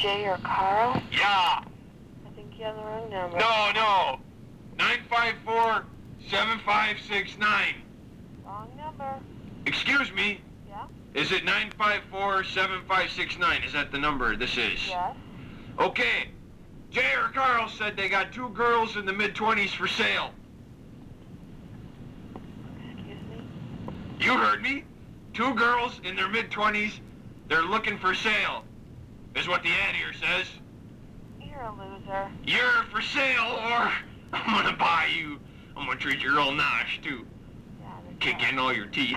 Jay or Carl? Yeah. I think you have the wrong number. No. 954-7569. Wrong number. Excuse me? Yeah? Is it 954-7569? Is that the number this is? Yes. Okay. Jay or Carl said they got 2 girls in the mid-20s for sale. Excuse me? You heard me. 2 girls in their mid-20s. They're looking for sale, is what the ad here says. You're a loser. You're for sale, or I'm gonna buy you. I'm gonna treat you real nice, too. Yeah, Kick in all your teeth.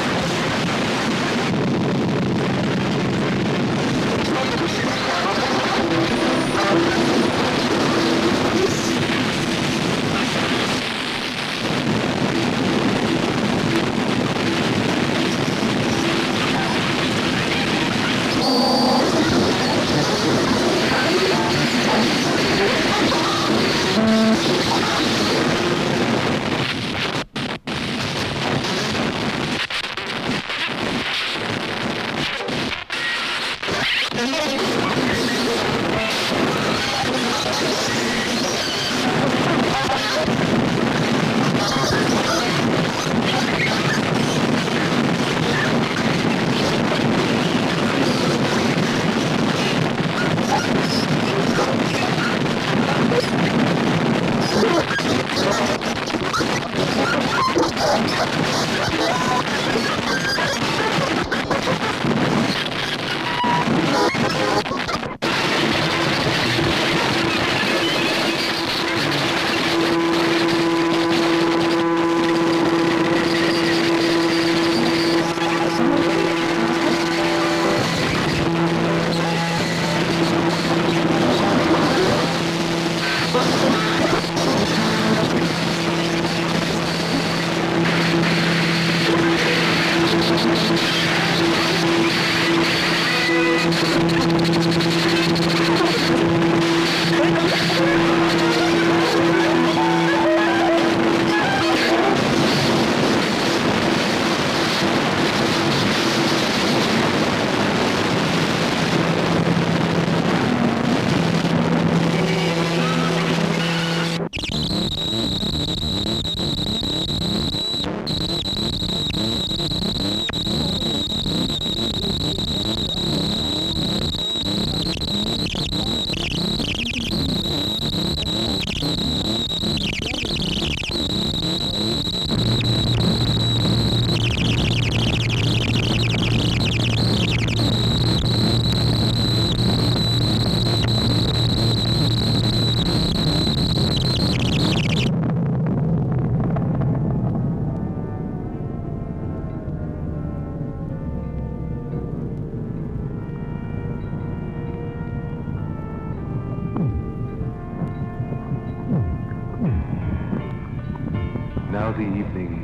Now the evening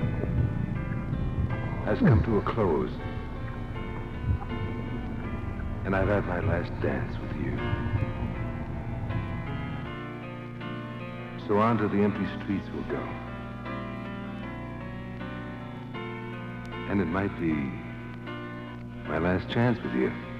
has come to a close, and I've had my last dance with you. So on to the empty streets we'll go. And it might be my last chance with you.